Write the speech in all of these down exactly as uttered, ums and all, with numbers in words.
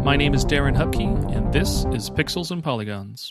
My name is Darren Hupke, and this is Pixels and Polygons.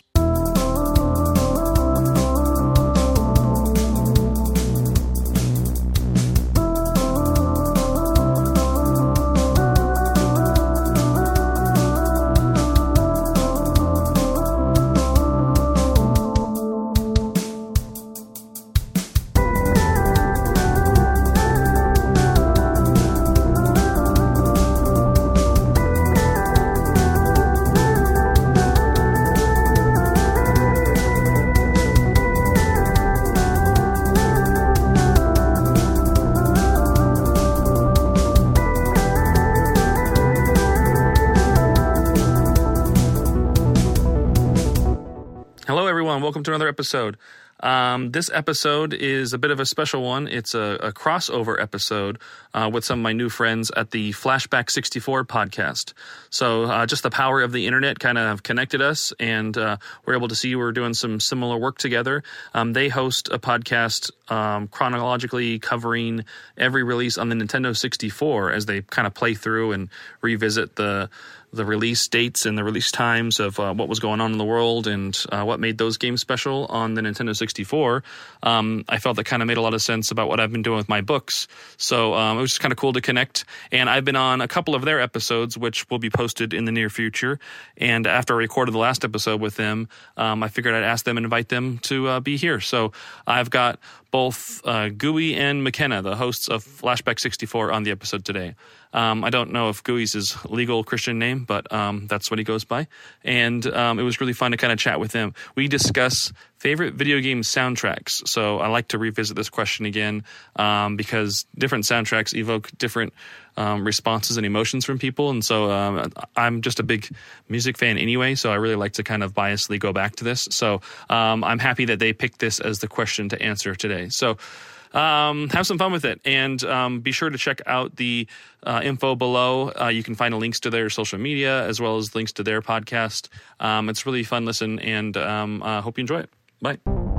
Welcome to another episode. Um, this episode is a bit of a special one. It's a, a crossover episode uh, with some of my new friends at the Flashback sixty-four podcast. So uh, just the power of the internet kind of connected us, and uh, we're able to see we're doing some similar work together. Um, they host a podcast um, chronologically covering every release on the Nintendo sixty-four as they kind of play through and revisit the the release dates and the release times of uh, what was going on in the world and uh, what made those games special on the Nintendo sixty-four. Um, I felt that kind of made a lot of sense about what I've been doing with my books. So um, it was just kind of cool to connect. And I've been on a couple of their episodes, which will be posted in the near future. And after I recorded the last episode with them, um, I figured I'd ask them and invite them to uh, be here. So I've got both uh, Gooey and McKenna, the hosts of Flashback sixty-four, on the episode today. Um, I don't know if Gooey's his legal Christian name, but um, that's what he goes by. And um, it was really fun to kind of chat with them. We discuss favorite video game soundtracks. So I like to revisit this question again um, because different soundtracks evoke different um, responses and emotions from people. And so um, I'm just a big music fan anyway, so I really like to kind of biasly go back to this. So um, I'm happy that they picked this as the question to answer today. So Um, have some fun with it, and um, be sure to check out the uh, info below. Uh, you can find links to their social media as well as links to their podcast. Um, it's really fun listen, and um, uh, hope you enjoy it. Bye.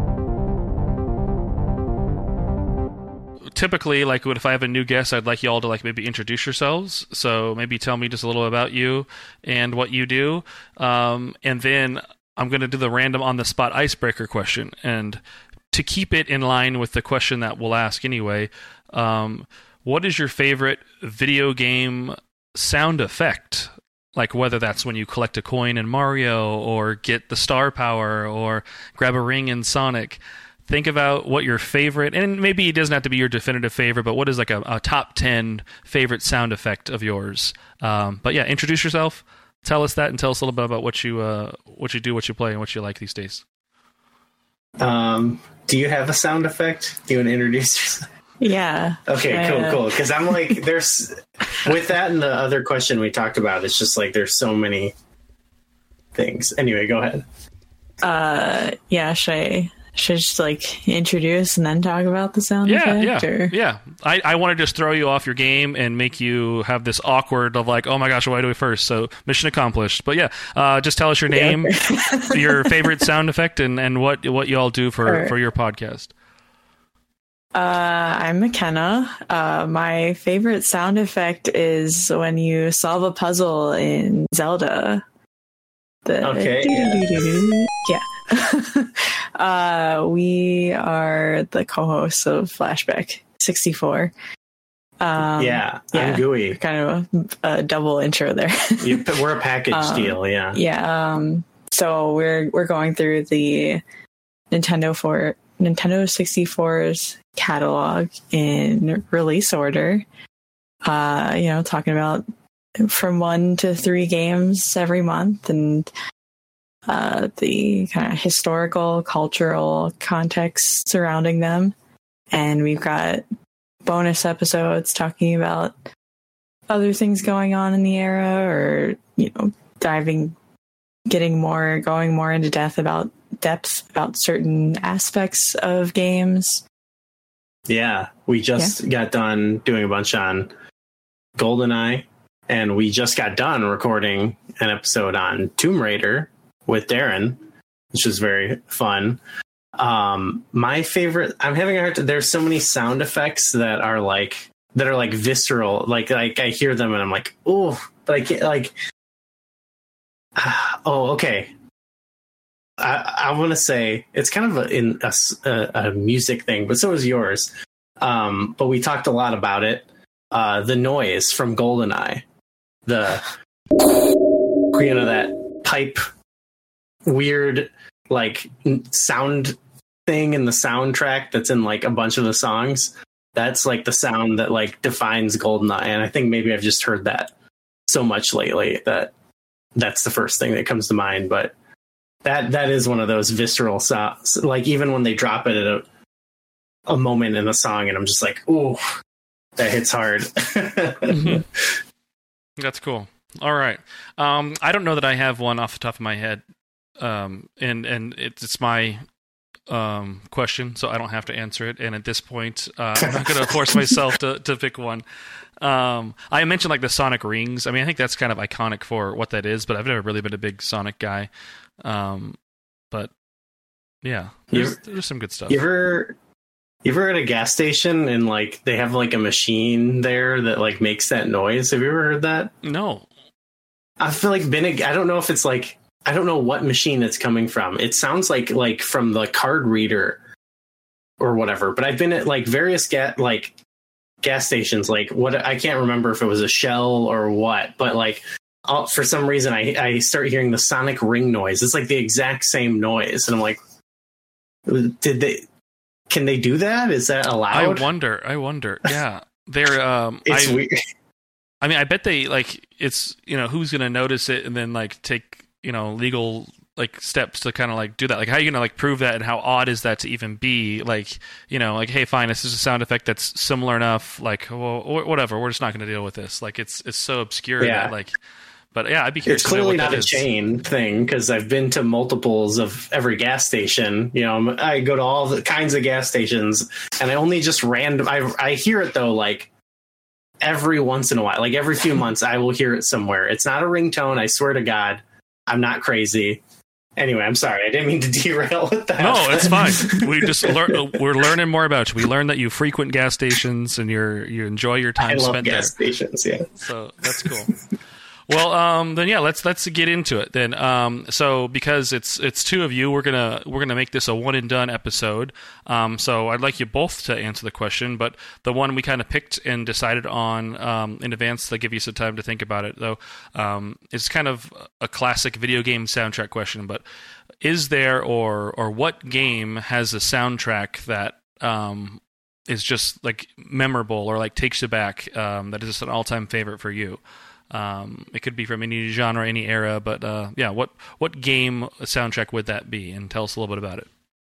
Typically, like if I have a new guest, I'd like you all to like maybe introduce yourselves. So maybe tell me just a little about you and what you do, um, and then I'm going to do the random on the spot icebreaker question. And to keep it in line with the question that we'll ask anyway, um, what is your favorite video game sound effect? Like whether that's when you collect a coin in Mario or get the star power or grab a ring in Sonic. Think about what your favorite, and maybe it doesn't have to be your definitive favorite, but what is like a, a top ten favorite sound effect of yours? Um, but yeah, introduce yourself, tell us that, and tell us a little bit about what you uh, what you do, what you play, and what you like these days. Um, do you have a sound effect? Do you want to introduce yourself? Yeah. Okay, uh, cool, cool. Because I'm like, there's, with that and the other question we talked about, it's just like there's so many things. Anyway, go ahead. Uh, yeah, should I, should I just like introduce and then talk about the sound yeah, effect? Yeah, or? yeah. I, I want to just throw you off your game and make you have this awkward of like, oh my gosh, what do we first? So mission accomplished. But yeah, uh, just tell us your name, yeah, okay. your favorite sound effect, and, and what what you all do for, right. for your podcast. Uh, I'm McKenna. Uh, my favorite sound effect is when you solve a puzzle in Zelda. The okay. Yeah. yeah. uh, we are the co-hosts of Flashback sixty-four. Um, yeah, yeah, I'm Gooey. Kind of a, a double intro there. you, we're a package um, deal, yeah. Yeah. Um, so we're we're going through the Nintendo for Nintendo sixty-four's catalog in release order. Uh, you know, talking about from one to three games every month, and uh, the kind of historical, cultural context surrounding them. And we've got bonus episodes talking about other things going on in the era, or, you know, diving, getting more, going more into depth about depth about certain aspects of games. Yeah, we just yeah. got done doing a bunch on GoldenEye. And we just got done recording an episode on Tomb Raider with Darren, which was very fun. Um, my favorite, I'm having a hard time. There's so many sound effects that are like, that are like visceral. Like, like I hear them and I'm like, oh, but I can't, like, oh, okay. I, I want to say it's kind of a, in a, a, a music thing, but so is yours. Um, but we talked a lot about it. Uh, the noise from GoldenEye, the you know that pipe, weird like sound thing in the soundtrack that's in like a bunch of the songs. That's like the sound that like defines GoldenEye, and I think maybe I've just heard that so much lately that that's the first thing that comes to mind. But that that is one of those visceral sounds. Like even when they drop it at a a moment in the song, and I'm just like, ooh, that hits hard. Mm-hmm. That's cool. All right. Um, I don't know that I have one off the top of my head, um, and and it's, it's my um, question, so I don't have to answer it. And at this point, uh, I'm not going to force myself to to pick one. Um, I mentioned like the Sonic rings. I mean, I think that's kind of iconic for what that is, but I've never really been a big Sonic guy. Um, but yeah, there's, there's some good stuff. You ever, you ever at a gas station and like they have like a machine there that like makes that noise? Have you ever heard that? No. I feel like been a, I don't know if it's like, I don't know what machine it's coming from. It sounds like like from the card reader or whatever, but I've been at like various gas like gas stations, like what I can't remember if it was a Shell or what, but like I'll, for some reason I, I start hearing the Sonic ring noise. It's like the exact same noise, and I'm like, did they? Can they do that? Is that allowed? I wonder. I wonder. Yeah, they're. Um, it's I, weird. I mean, I bet they like it's you know who's gonna notice it and then like take you know legal like steps to kind of like do that. Like how are you gonna like prove that, and how odd is that to even be? Like you know like hey fine, this is a sound effect that's similar enough. Like well whatever, we're just not gonna deal with this. Like it's it's so obscure yeah. that like. But yeah, I'd be curious. It's clearly to know what not that a is. chain thing because I've been to multiples of every gas station. You know, I go to all the kinds of gas stations, and I only just random. I I hear it though, like every once in a while, like every few months, I will hear it somewhere. It's not a ringtone. I swear to God, I'm not crazy. Anyway, I'm sorry. I didn't mean to derail with that. No, it's fine. We just learn. We're learning more about you. We learned that you frequent gas stations and you're you enjoy your time I love spent gas there. stations. Yeah. So that's cool. Well, um, then yeah, let's let's get into it then. Um, so because it's it's two of you, we're gonna we're gonna make this a one and done episode. Um, so I'd like you both to answer the question, but the one we kind of picked and decided on um, in advance to give you some time to think about it, though, um, is kind of a classic video game soundtrack question. But is there or or what game has a soundtrack that um, is just like memorable or like takes you back? Um, that is just an all time favorite for you. Um, it could be from any genre, any era, but uh, yeah, what what game soundtrack would that be? And tell us a little bit about it.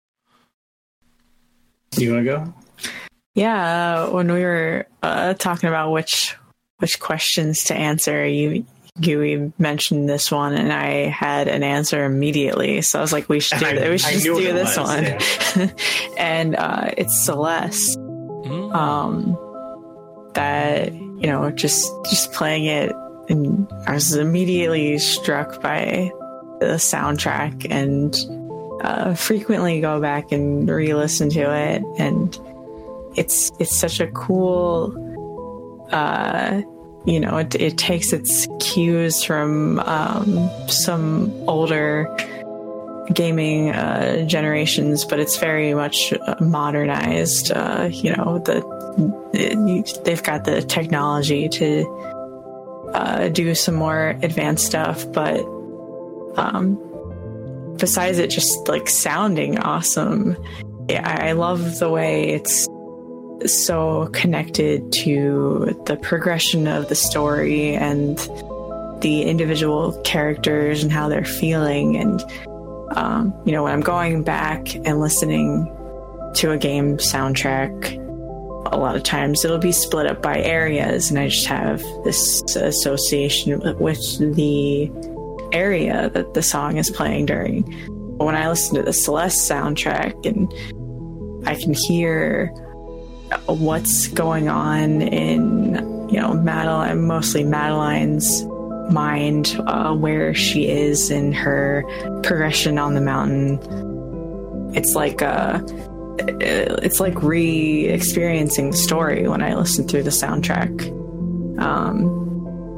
You want to go? Yeah, when we were uh, talking about which which questions to answer, you you mentioned this one, and I had an answer immediately. So I was like, we should do, I, we should I just do this was, one. Yeah. And uh, it's Celeste. Mm. Um, that you know, just just playing it. And I was immediately struck by the soundtrack and uh, frequently go back and re-listen to it. And it's it's such a cool, uh, you know, it, it takes its cues from um, some older gaming uh, generations, but it's very much modernized. Uh, you know, the it, they've got the technology to Uh, do some more advanced stuff, but um, besides it just like sounding awesome, I, I love the way it's so connected to the progression of the story and the individual characters and how they're feeling. And um, you know, when I'm going back and listening to a game soundtrack, a lot of times it'll be split up by areas, and I just have this association with the area that the song is playing during. But when I listen to the Celeste soundtrack, and I can hear what's going on in, you know, Madeline, mostly Madeline's mind, uh, where she is in her progression on the mountain. It's like a It's like re-experiencing the story when I listen through the soundtrack. Um,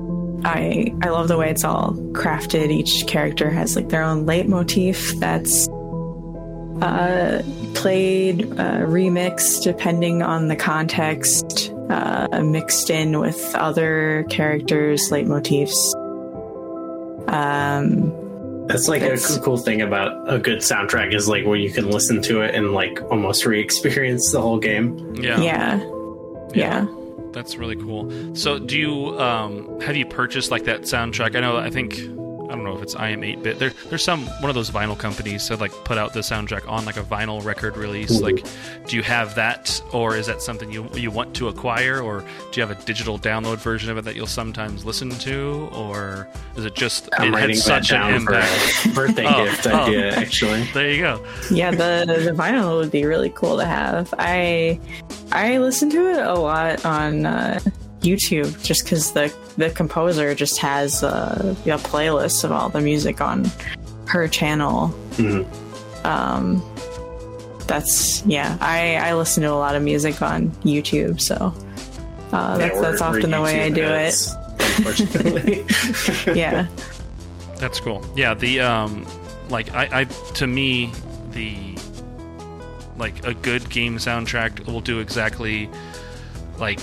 I I love the way it's all crafted. Each character has like their own leitmotif that's uh, played, uh, remixed depending on the context, uh, mixed in with other characters' leitmotifs. Um, That's like a cool thing about a good soundtrack is like when you can listen to it and like almost re-experience the whole game. Yeah. Yeah. Yeah. That's really cool. So do you, um, have you purchased like that soundtrack? I know, I think, I don't know if it's I am eight bit. There, there's some, one of those vinyl companies that like put out the soundtrack on like a vinyl record release. Mm-hmm. Like, do you have that, or is that something you you want to acquire, or do you have a digital download version of it that you'll sometimes listen to, or is it just I'm it had such an impact? Birthday oh, gift oh, idea, actually. There you go. Yeah, the the vinyl would be really cool to have. I I listen to it a lot on uh, YouTube just because the the composer just has uh, a playlist of all the music on her channel. Mm-hmm. Um, that's yeah. I, I listen to a lot of music on YouTube, so uh, that's yeah, that's often the way I do it. Unfortunately, yeah. That's cool. Yeah, the um, like I, I to me the like a good game soundtrack will do exactly like.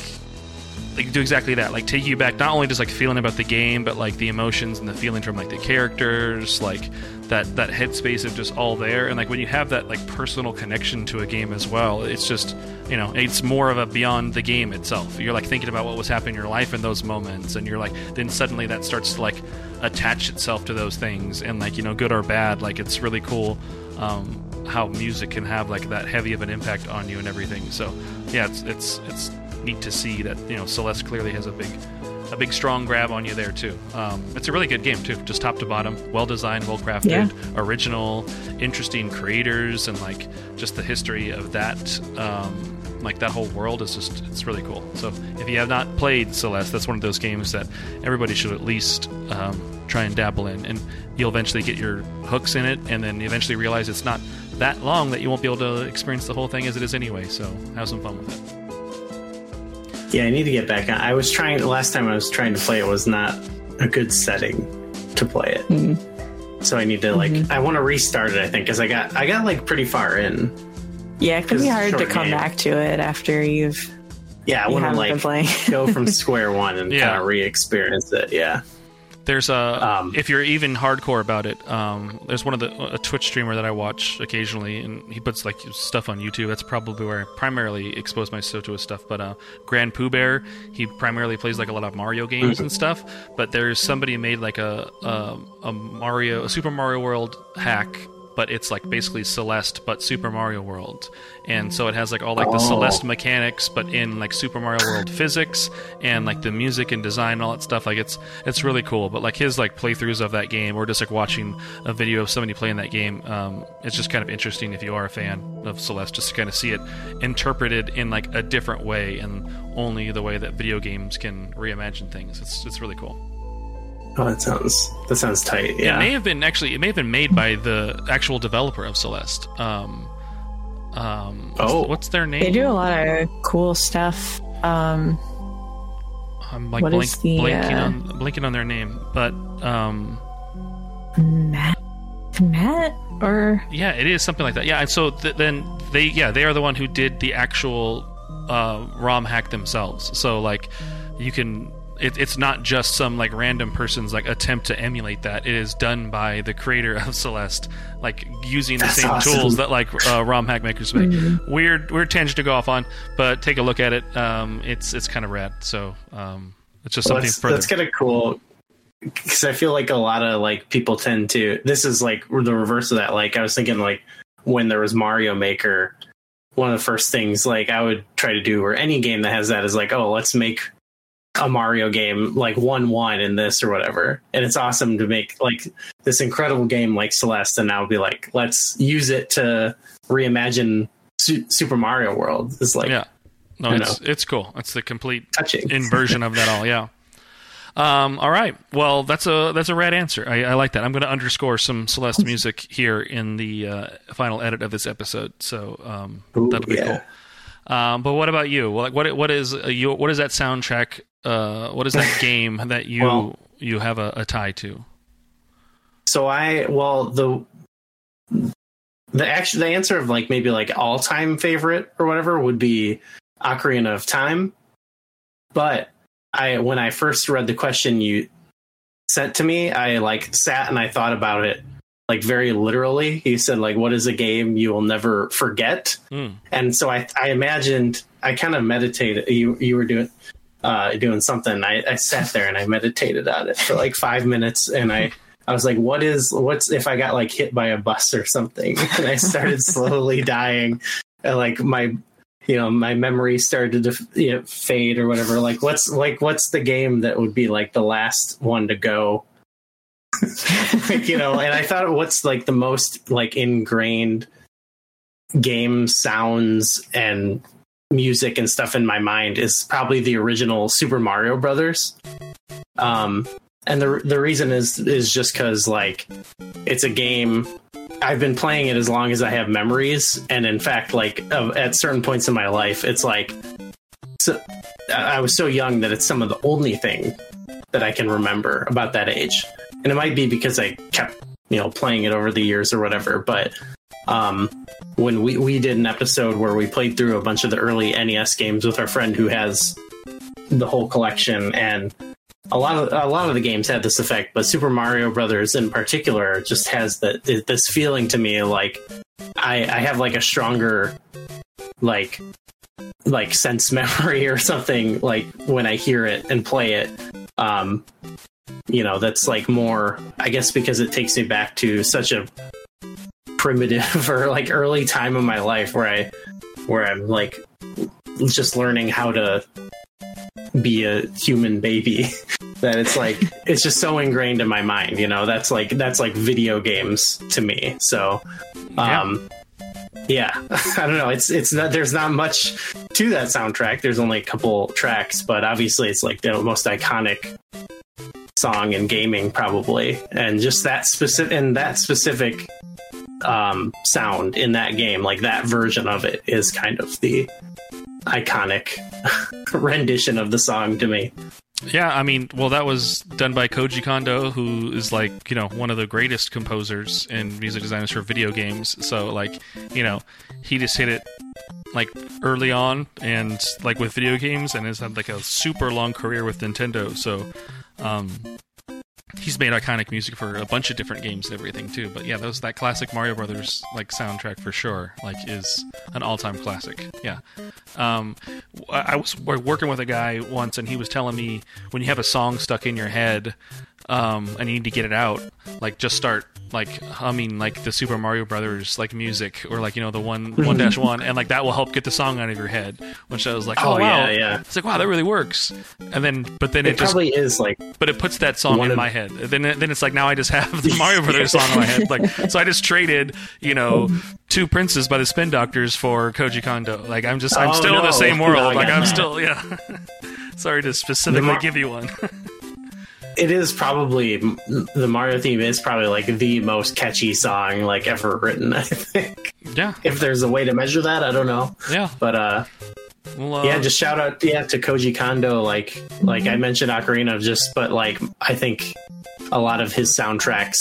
Like do exactly that, like take you back, not only just like feeling about the game, but like the emotions and the feeling from like the characters, like that that headspace of just all there. And like when you have that like personal connection to a game as well, it's just, you know, it's more of a beyond the game itself. You're like thinking about what was happening in your life in those moments, and you're like, then suddenly that starts to like attach itself to those things, and like, you know, good or bad, like it's really cool um how music can have like that heavy of an impact on you and everything. So yeah, it's it's it's neat to see that, you know, Celeste clearly has a big a big strong grab on you there too. Um, it's a really good game too, just top to bottom, well designed, well crafted, yeah. Original, interesting creators, and like just the history of that um, like that whole world is just, it's really cool. So if you have not played Celeste, that's one of those games that everybody should at least um, try and dabble in, and you'll eventually get your hooks in it, and then eventually realize it's not that long that you won't be able to experience the whole thing as it is anyway. So have some fun with it. Yeah, I need to get back on. I was trying, the last time I was trying to play it was not a good setting to play it. Mm-hmm. So I need to like, mm-hmm. I want to restart it, I think, because I got, I got like pretty far in. Yeah, it can be hard to come game. back to it after you've. Yeah, I want to like go from square one and yeah. kind of re-experience it. Yeah. There's a um, if you're even hardcore about it, um, there's one of the a Twitch streamer that I watch occasionally, and he puts like stuff on YouTube. That's probably where I primarily expose myself to his stuff. But uh, Grand Pooh Bear, he primarily plays like a lot of Mario games mm-hmm. and stuff. But there's somebody made like a, a a Mario, a Super Mario World hack, but it's like basically Celeste but Super Mario World, and so it has like all like the oh. Celeste mechanics but in like Super Mario World physics, and like the music and design and all that stuff. Like it's it's really cool. But like his like playthroughs of that game, or just like watching a video of somebody playing that game, um, it's just kind of interesting if you are a fan of Celeste, just to kind of see it interpreted in like a different way, and only the way that video games can reimagine things. It's it's really cool. Oh, that sounds that sounds tight. Yeah, it may have been actually. It may have been made by the actual developer of Celeste. Um, um, what's, oh, what's their name? They do a lot of cool stuff. Um, I'm like blank, the, blanking uh, on blanking on their name, but um, Matt, Matt, or yeah, it is something like that. Yeah, and so th- then they yeah they are the one who did the actual uh, ROM hack themselves. So like you can. It, it's not just some like random person's like attempt to emulate that. It is done by the creator of Celeste, like using the That's same awesome. tools that like uh, ROM hack makers make. Mm-hmm. Weird, weird tangent to go off on, but take a look at it. Um, it's it's kind of rad. So um, it's just well, something that's, further. That's kind of cool, because I feel like a lot of like people tend to. This is like the reverse of that. Like I was thinking, like when there was Mario Maker, one of the first things like I would try to do, or any game that has that, is like, oh, let's make a Mario game like one one in this or whatever. And it's awesome to make like this incredible game like Celeste, and now be like, let's use it to reimagine Su- Super Mario World. It's like, yeah, no, it's know. it's cool. It's the complete touching inversion of that all. Yeah. Um, all right. Well, that's a that's a rad answer. I, I like that. I'm going to underscore some Celeste music here in the uh, final edit of this episode. So um, Ooh, that'll be yeah. cool. Um, but what about you? Like, what what is uh, you? What is that soundtrack? Uh, what is that game that you well, you have a, a tie to? So I well the the actual the answer of like maybe like all time favorite or whatever would be Ocarina of Time. But I when I first read the question you sent to me, I like sat and I thought about it like very literally. He said like, what is a game you will never forget? Mm. And so I I imagined I kind of meditated. You you were doing uh, doing something. I, I sat there and I meditated on it for like five minutes, and I. I was like, what is, what's if I got like hit by a bus or something? And I started slowly dying. And like my, you know, my memory started to you know, fade or whatever. Like, what's like, what's the game that would be like the last one to go? Like, you know, and I thought what's like the most like ingrained game sounds and music and stuff in my mind is probably the original Super Mario Brothers. Um, And the the reason is is just because like it's a game I've been playing it as long as I have memories, and in fact, like uh, at certain points in my life, it's like so, I was so young that it's some of the only thing that I can remember about that age, and it might be because I kept you know playing it over the years or whatever. But um, when we we did an episode where we played through a bunch of the early N E S games with our friend who has the whole collection, and A lot of a lot of the games had this effect, but Super Mario Brothers in particular just has the, this feeling to me like I, I have like a stronger like like sense memory or something like when I hear it and play it. Um, you know, that's like more, I guess, because it takes me back to such a primitive or like early time of my life where I where I'm like just learning how to be a human baby. That it's like it's just so ingrained in my mind, you know. That's like that's like video games to me. So, um, yeah, yeah. I don't know. It's it's not there's not much to that soundtrack. There's only a couple tracks, but obviously it's like the most iconic song in gaming, probably. And just that specific and that specific um, sound in that game, like that version of it, is kind of the iconic rendition of the song to me. Yeah, I mean, well, that was done by Koji Kondo, who is like, you know, one of the greatest composers and music designers for video games. So, like, you know, he just hit it like early on and like with video games, and has had like a super long career with Nintendo. So, um, he's made iconic music for a bunch of different games and everything too. But yeah, those that classic Mario Brothers like soundtrack for sure, like is an all-time classic. Yeah. Um, I was working with a guy once, and he was telling me when you have a song stuck in your head, um, and you need to get it out, like just start like humming like the Super Mario Brothers like music, or like, you know, the one one dash one, and like that will help get the song out of your head. Which I was like, oh, oh wow, yeah, yeah. It's like, wow, that really works. And then, but then it, it, just probably is like, but it puts that song in of... my head. Then, then it's like now I just have the Mario Brothers song in my head. Like, so I just traded, you know, Two Princes by the Spin Doctors for Koji Kondo. Like, I'm just, I'm oh, still no. in the same world. No, like, I'm that. still, yeah. Sorry to specifically Mar- give you one. It is probably the Mario theme is probably like the most catchy song like ever written, I think. Yeah. If there's a way to measure that, I don't know. Yeah. But uh, well, uh yeah, just shout out yeah to Koji Kondo. Like like I mentioned Ocarina, just but like I think a lot of his soundtracks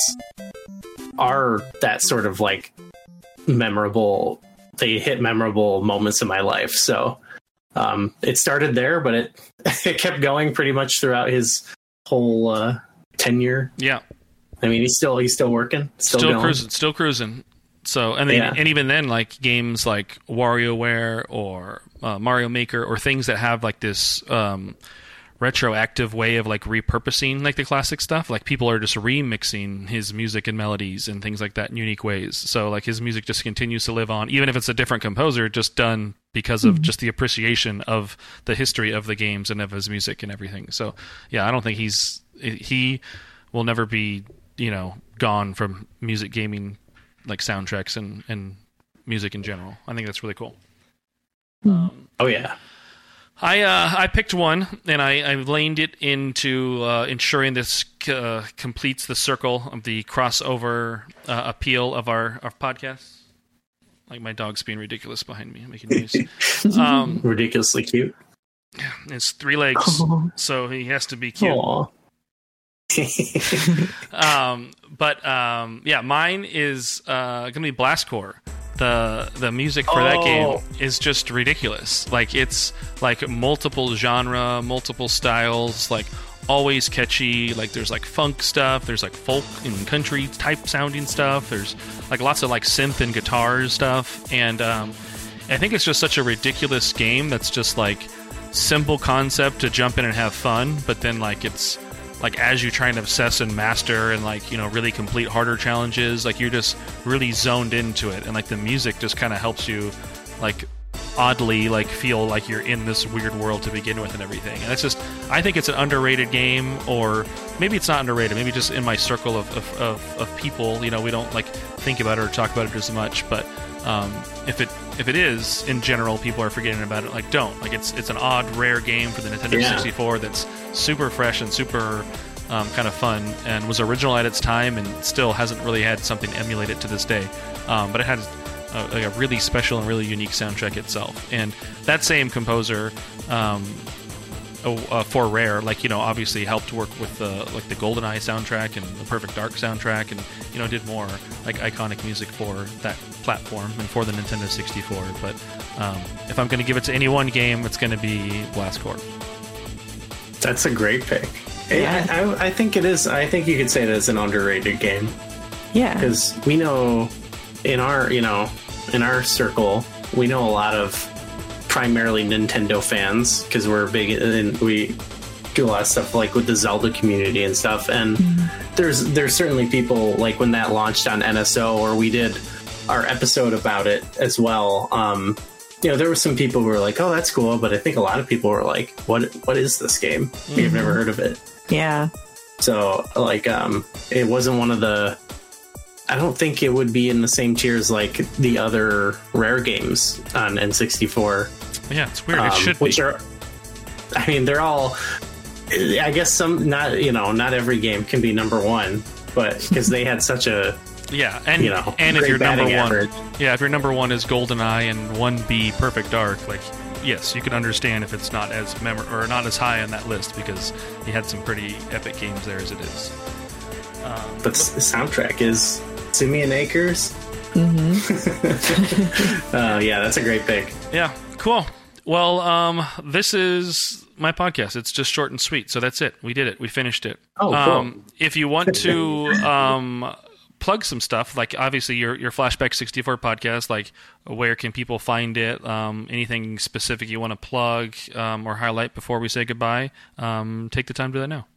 are that sort of like memorable. They hit memorable moments in my life. So um, it started there, but it it kept going pretty much throughout his whole uh, tenure. Yeah, I mean he's still he's still working, still, still going. cruising, still cruising. So and then, yeah. and even then, like games like WarioWare or uh, Mario Maker or things that have like this um, retroactive way of like repurposing like the classic stuff. Like people are just remixing his music and melodies and things like that in unique ways. So like his music just continues to live on, even if it's a different composer, just done because of just the appreciation of the history of the games and of his music and everything. So yeah, I don't think he's he will never be, you know, gone from music gaming, like soundtracks and, and music in general. I think that's really cool. Um, oh yeah. I uh, I picked one, and I, I laned it into uh, ensuring this uh, completes the circle of the crossover uh, appeal of our, our podcast. Like my dog's being ridiculous behind me, making noise. Um, Ridiculously cute. It's three legs, Aww. So he has to be cute. Aww. um, but um, yeah, mine is uh, going to be Blastcore. The the music for oh. that game is just ridiculous. Like it's like multiple genre, multiple styles, like always catchy. Like there's like funk stuff, there's like folk and country type sounding stuff. There's like lots of like synth and guitar stuff, and um, I think it's just such a ridiculous game that's just like simple concept to jump in and have fun, but then like it's like as you try and obsess and master and like, you know, really complete harder challenges, like you're just really zoned into it, and like the music just kind of helps you like oddly like feel like you're in this weird world to begin with and everything. And it's just, I think it's an underrated game, or maybe it's not underrated, maybe just in my circle of of, of, of people, you know, we don't like think about it or talk about it as much, but um, if it if it is in general, people are forgetting about it. Like don't like it's it's an odd, rare game for the Nintendo yeah. sixty-four that's super fresh and super um, kind of fun, and was original at its time, and still hasn't really had something emulate it to this day. Um, but it had a, like a really special and really unique soundtrack itself, and that same composer. Um, Uh, for Rare, like, you know, obviously helped work with the like the GoldenEye soundtrack and the Perfect Dark soundtrack, and, you know, did more like iconic music for that platform and for the Nintendo sixty-four. But um, if I'm going to give it to any one game, it's going to be Blastcore. That's a great pick. Yeah, I, I, I think it is. I think you could say that it's an underrated game. Yeah, because we know in our you know in our circle we know a lot of primarily Nintendo fans, because we're big and we do a lot of stuff like with the Zelda community and stuff, and mm-hmm. there's there's certainly people like when that launched on N S O, or we did our episode about it as well, um you know, there were some people who were like, oh, that's cool, but I think a lot of people were like, what what is this game? Mm-hmm. We've never heard of it. Yeah, so like um it wasn't one of the I don't think it would be in the same tier as like the other Rare games on N sixty-four. Yeah, it's weird. Um, it should which be. Are, I mean, they're all. I guess some not you know not every game can be number one, but because they had such a yeah, and you know and if your number one, average. yeah, if your number one is GoldenEye and one B Perfect Dark, like yes, you can understand if it's not as memor or not as high on that list, because you had some pretty epic games there as it is. Um, but the soundtrack is Simeon Akers. Mm-hmm. uh, yeah, that's a great pick. Yeah, cool. Well, um, this is my podcast. It's just short and sweet, so that's it. We did it. We finished it. Oh, cool. Um, if you want to um, plug some stuff, like obviously your your Flashback sixty-four podcast, like where can people find it? Um, anything specific you want to plug um, or highlight before we say goodbye? Um, take the time to do that now.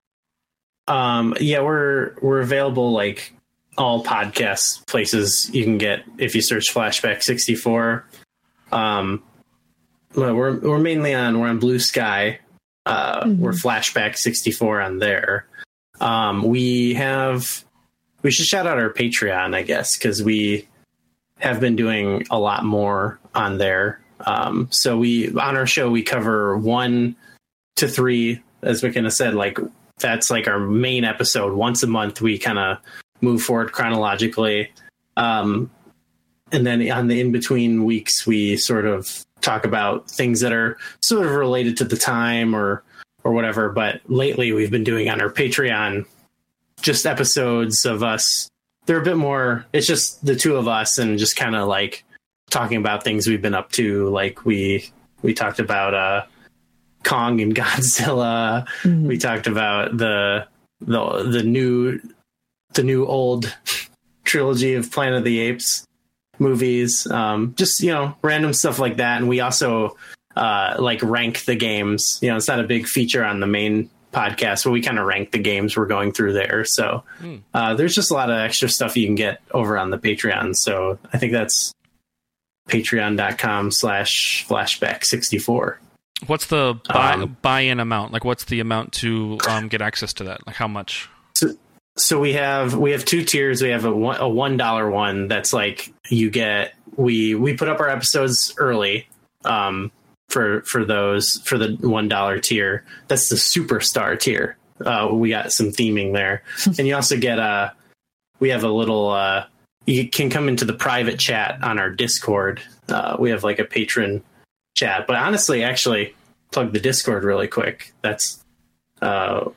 Um, yeah, we're we're available like all podcast places you can get if you search Flashback sixty-four. Um, well, we're we're mainly on we're on Blue Sky. Uh, mm-hmm. We're Flashback sixty-four on there. Um, we have we should shout out our Patreon, I guess, because we have been doing a lot more on there. Um, so we on our show we cover one to three, as we kind of said, like that's like our main episode. Once a month, we kind of move forward chronologically. Um, and then on the in-between weeks, we sort of talk about things that are sort of related to the time or or whatever. But lately we've been doing on our Patreon just episodes of us. They're a bit more, it's just the two of us and just kind of like talking about things we've been up to. Like we we talked about uh, Kong and Godzilla. Mm-hmm. We talked about the the the new the new old trilogy of Planet of the Apes movies, um, just, you know, random stuff like that. And we also uh, like rank the games. You know, it's not a big feature on the main podcast, but we kind of rank the games we're going through there. So mm. uh, there's just a lot of extra stuff you can get over on the Patreon. So I think that's patreon.com slash flashback 64. What's the buy, um, buy-in amount? Like, what's the amount to um, get access to that? Like, how much? So, so we have we have two tiers. We have a one, a one dollar one that's like you get. We we put up our episodes early um, for for those for the one dollar tier. That's the superstar tier. Uh, we got some theming there, and you also get a. We have a little. Uh, you can come into the private chat on our Discord. Uh, we have like a patron chat, but honestly, actually, plug the Discord really quick. That's uh,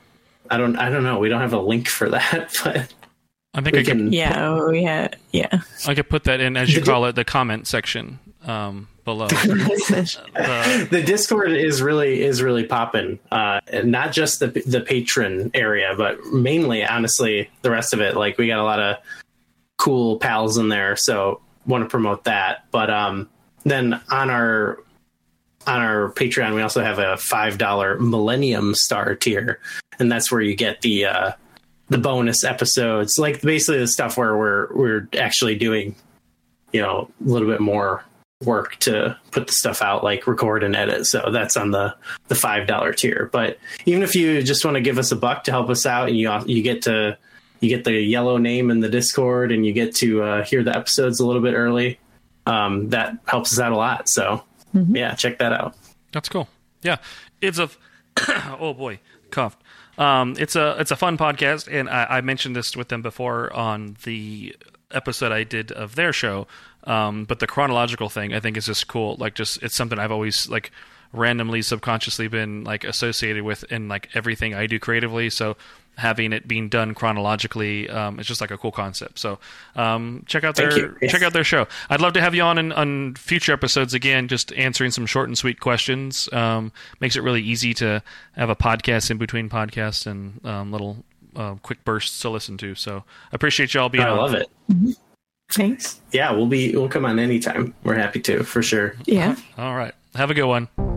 I don't I don't know. We don't have a link for that, but I think I can. Yeah, we had. Yeah, I could put that in, as you call it, the comment section um, below. uh, the Discord is really is really popping. Uh, not just the the patron area, but mainly, honestly, the rest of it. Like we got a lot of cool pals in there, so want to promote that. But um, then on our on our Patreon, we also have a five dollar Millennium Star tier, and that's where you get the uh, the bonus episodes, like basically the stuff where we're we're actually doing, you know, a little bit more work to put the stuff out, like record and edit. So that's on the the five dollar tier. But even if you just want to give us a buck to help us out, and you you get to you get the yellow name in the Discord, and you get to uh, hear the episodes a little bit early, um, that helps us out a lot. So mm-hmm. yeah, check that out. That's cool. Yeah, it's a oh boy, coughed. Um, it's a it's a fun podcast, and I, I mentioned this with them before on the episode I did of their show. Um, but the chronological thing, I think, is just cool. Like, just it's something I've always like randomly, subconsciously been like associated with in like everything I do creatively. So having it being done chronologically, um, it's just like a cool concept. So um, check out their check out their show. I'd love to have you on in, on future episodes again, just answering some short and sweet questions. Um, makes it really easy to have a podcast in between podcasts and um, little uh, quick bursts to listen to. So appreciate y'all being I on. I love it. Mm-hmm. Thanks. Yeah, we'll be we'll come on anytime. We're happy to, for sure. Yeah. All right. Have a good one.